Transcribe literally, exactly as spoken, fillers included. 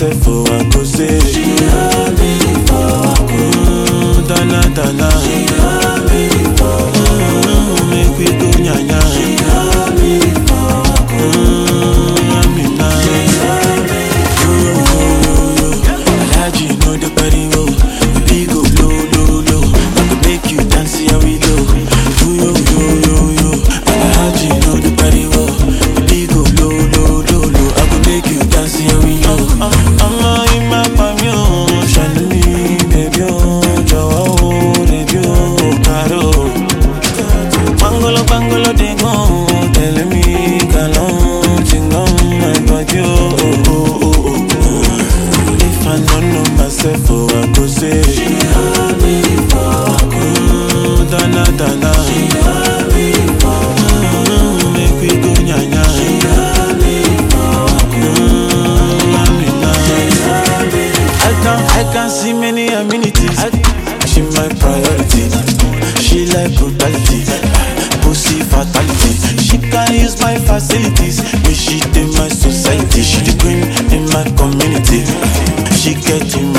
myself, oh, I go say. She love me for mm, Dana, Dana. She love me for mm, Make we go nyanya. She love me for mm, Amina. She love me Yo, yo, yo, yo. Alaji, know the body, oh. Baby, go low, low, low. I could make you dance, here we low. Yo, yo, yo, yo, yo. Alaji, know the body, oh. Baby, go low, low, low, low. I could make you dance, here we low. I'm in my pamio, shine me, baby, oh. Jawa, oh, baby, oh, caro. Bangolo, bangolo, they go. Tell me, galon, chingom, my body, oh, oh, oh, oh, oh. If I don't know myself, oh, I go say. She love me for mm, Dana, Dana. She love me for mm, Make we go nyanya. She love me for mm, Amina. love me I can, I can see many amenities. She my priority. She like brutality, pussy fatality. She can use my facilities. Me she in my society. She the queen in my community. She get in